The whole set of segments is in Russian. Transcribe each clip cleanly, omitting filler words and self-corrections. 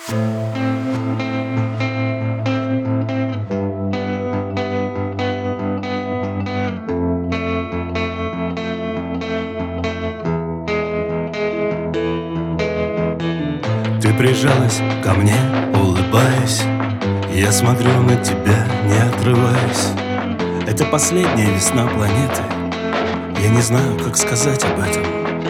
Ты прижалась ко мне, улыбаясь. Я смотрю на тебя, не отрываясь. Это последняя весна планеты. Я не знаю, как сказать об этом.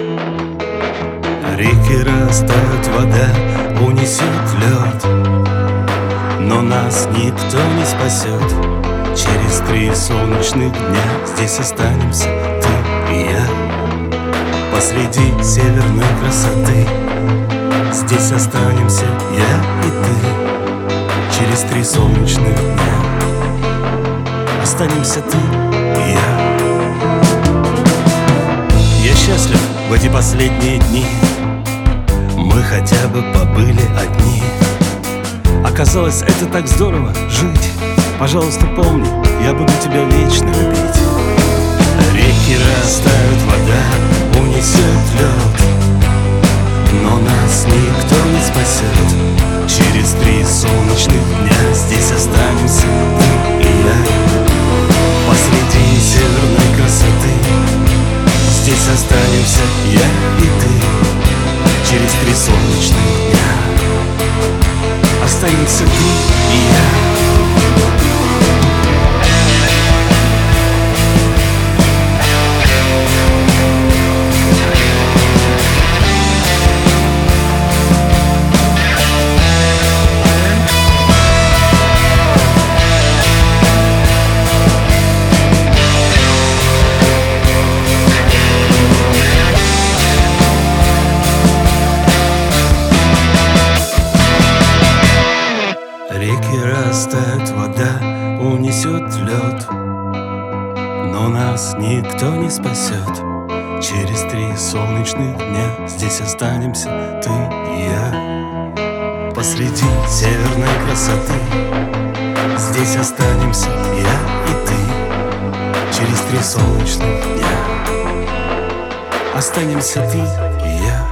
Реки растают, вода унесет лед, но нас никто не спасет. Через 3 солнечных дня здесь останемся ты и я. Посреди северной красоты здесь останемся я и ты. Через 3 солнечных дня останемся ты и я. Я счастлив в эти последние дни. Мы хотя бы побыли одни. Оказалось, это так здорово жить. Пожалуйста, помни, я буду тебя вечно любить. Реки растают, вода унесет лед, но нас никто не спасет. Через 3 солнечных дня здесь останемся ты и я. Посреди северной красоты здесь останемся я и ты. Через 3 солнечных дня останемся ты и я. Реки растают, вода унесет лед, но нас никто не спасет. Через 3 солнечных дня здесь останемся ты и я. Посреди северной красоты здесь останемся я и ты. Через 3 солнечных дня останемся ты и я.